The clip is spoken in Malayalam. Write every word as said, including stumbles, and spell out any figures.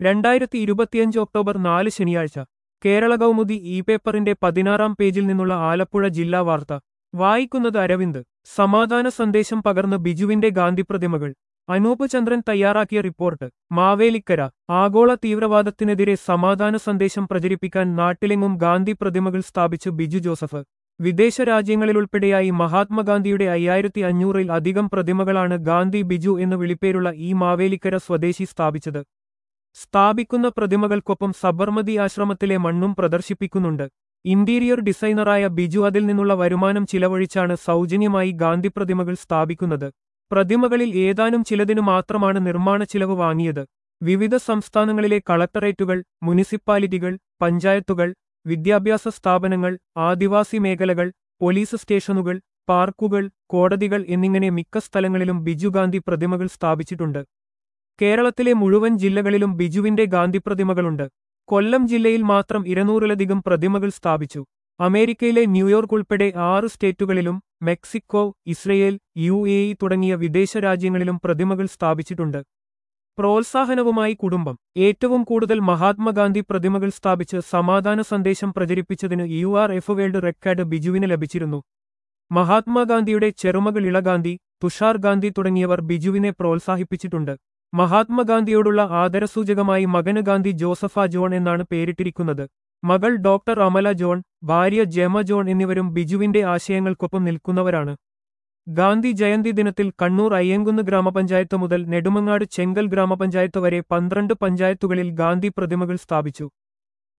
രണ്ടായിരത്തി ഇരുപത്തിയഞ്ച് ഒക്ടോബർ നാല് ശനിയാഴ്ച കേരള കൗമുദി ഇ പേപ്പറിന്റെ പതിനാറാം പേജിൽ നിന്നുള്ള ആലപ്പുഴ ജില്ലാ വാർത്ത വായിക്കുന്നത് അരവിന്ദ്. സമാധാന സന്ദേശം പകർന്ന് ബിജുവിന്റെ ഗാന്ധിപ്രതിമകൾ. അനൂപ് ചന്ദ്രൻ തയ്യാറാക്കിയ റിപ്പോർട്ട്. മാവേലിക്കര. ആഗോള തീവ്രവാദത്തിനെതിരെ സമാധാന സന്ദേശം പ്രചരിപ്പിക്കാൻ നാട്ടിലെങ്ങും ഗാന്ധി പ്രതിമകൾ സ്ഥാപിച്ച് ബിജു ജോസഫ്. വിദേശ രാജ്യങ്ങളിലുൾപ്പെടെയായി മഹാത്മാഗാന്ധിയുടെ അയ്യായിരത്തി അഞ്ഞൂറിൽ അധികം പ്രതിമകളാണ് ഗാന്ധി ബിജു എന്ന് വിളിപ്പേരുള്ള ഈ മാവേലിക്കര സ്വദേശി സ്ഥാപിച്ചത്. സ്ഥാപിക്കുന്ന പ്രതിമകൾക്കൊപ്പം സബർമതി ആശ്രമത്തിലെ മണ്ണും പ്രദർശിപ്പിക്കുന്നുണ്ട്. ഇന്റീരിയർ ഡിസൈനറായ ബിജു അതിൽ നിന്നുള്ള വരുമാനം ചിലവഴിച്ചാണ് സൗജന്യമായി ഗാന്ധിപ്രതിമകൾ സ്ഥാപിക്കുന്നത്. പ്രതിമകളിൽ ഏതാനും ചിലതിനു മാത്രമാണ് നിർമ്മാണ ചിലവ് വാങ്ങിയത്. വിവിധ സംസ്ഥാനങ്ങളിലെ കളക്ടറേറ്റുകൾ, മുനിസിപ്പാലിറ്റികൾ, പഞ്ചായത്തുകൾ, വിദ്യാഭ്യാസ സ്ഥാപനങ്ങൾ, ആദിവാസി മേഖലകൾ, പോലീസ് സ്റ്റേഷനുകൾ, പാർക്കുകൾ, കോടതികൾ എന്നിങ്ങനെ മിക്ക സ്ഥലങ്ങളിലും ബിജു ഗാന്ധി പ്രതിമകൾ സ്ഥാപിച്ചിട്ടുണ്ട്. കേരളത്തിലെ മുഴുവൻ ജില്ലകളിലും ബിജുവിന്റെ ഗാന്ധിപ്രതിമകളുണ്ട്. കൊല്ലം ജില്ലയിൽ മാത്രം ഇരുന്നൂറിലധികം പ്രതിമകൾ സ്ഥാപിച്ചു. അമേരിക്കയിലെ ന്യൂയോർക്ക് ഉൾപ്പെടെ ആറ് സ്റ്റേറ്റുകളിലും Mexico, Israel, U A E തുടങ്ങിയ വിദേശ രാജ്യങ്ങളിലും പ്രതിമകൾ സ്ഥാപിച്ചിട്ടുണ്ട്. പ്രോത്സാഹനവുമായി കുടുംബം. ഏറ്റവും കൂടുതൽ മഹാത്മാഗാന്ധി പ്രതിമകൾ സ്ഥാപിച്ച് സമാധാന സന്ദേശം പ്രചരിപ്പിച്ചതിന് U R F world record ബിജുവിന് ലഭിച്ചിരുന്നു. മഹാത്മാഗാന്ധിയുടെ ചെറുമകൾ ഇളഗാന്ധി, തുഷാർ ഗാന്ധി തുടങ്ങിയവർ ബിജുവിനെ പ്രോത്സാഹിപ്പിച്ചിട്ടുണ്ട്. മഹാത്മാഗാന്ധിയോടുള്ള ആദരസൂചകമായി മകന് ഗാന്ധി ജോസഫ ജോൺ എന്നാണ് പേരിട്ടിരിക്കുന്നത്. മകൾ ഡോക്ടർ അമല ജോൺ, ഭാര്യ ജെമ ജോൺ എന്നിവരും ബിജുവിന്റെ ആശയങ്ങൾക്കൊപ്പം നിൽക്കുന്നവരാണ്. ഗാന്ധി ജയന്തി ദിനത്തിൽ കണ്ണൂർ അയ്യങ്കുന്ന് ഗ്രാമപഞ്ചായത്ത് മുതൽ നെടുമങ്ങാട് ചെങ്കൽ ഗ്രാമപഞ്ചായത്ത് വരെ പന്ത്രണ്ട് പഞ്ചായത്തുകളിൽ ഗാന്ധി പ്രതിമകൾ സ്ഥാപിച്ചു.